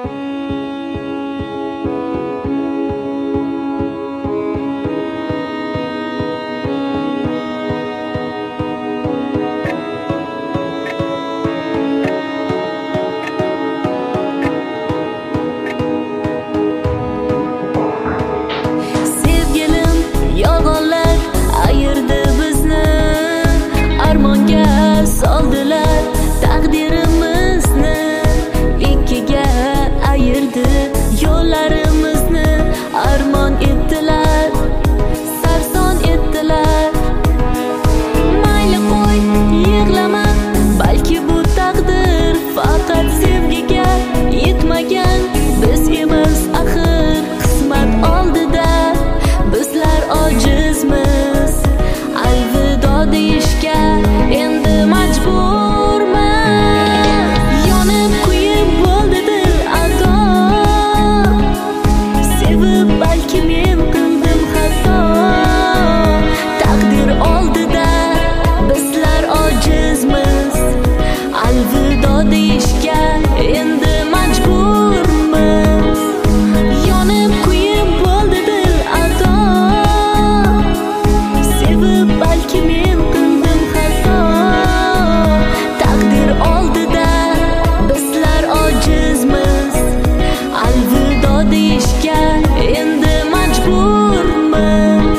soldilar taqdirimizni, ikkiga ayirdi yo'llarimizni. Armon etdilar, sarson etdilar. Mayli qo'y, yig'lama, balki bu taqdir faqat sevgiga yetmagan. Biz emas axir qismat oldida, bizlar ojizmiz. Alvido deyishga endi majburman. Yonib kuyib bo'ldi dil ado, sevib balki men qildim xato. Taqdir oldida bizlar ojizmiz. Alvido deyishga endi majburmiz. Yonib kuyib bo'ldi dil ado, sevib balki men qildim xato. Taqdir oldida bizlar ojizmiz. Alvido deyishga endi majburmiz.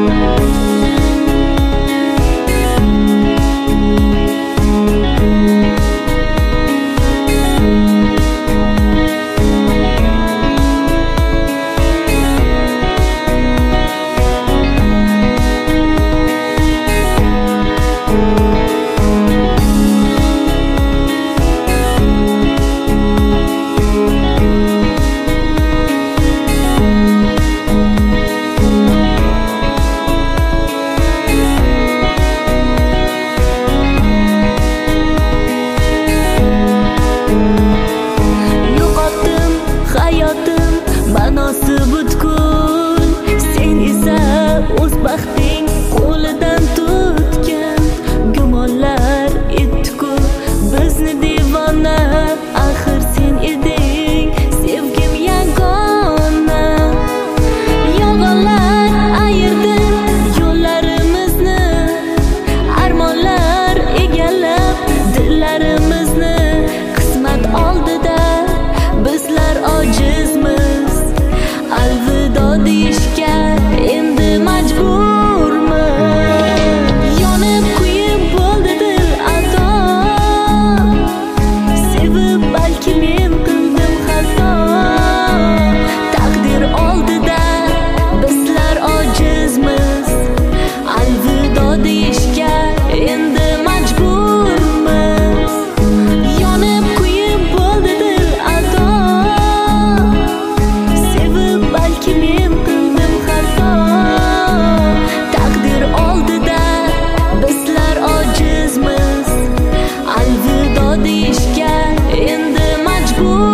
Yo'qotdim hayotim ma'nosi butkul, sen esa o'z baxting qo'lidan tutgan. Gumonlar etdi-ku bizni devona, axir sen eding sevgim yagona. Yolg'onlar ayirdi yo'llarimizni, armonlar egallab dillarimizni. Qismat oldida bizlar ojizmiz. Alvido deyishga endi majburmiz. Yonib kuyib bo'ldi dil ado, sevib balki men qildim xato. Taqdir oldida bizlar ojizmiz. Alvido deyishga endi majburmiz. Yonib kuyib bo'ldi dil ado, sevib balki men qildim xato. Taqdir oldida bizlar ojizmiz. Alvido deyishga endi majbur.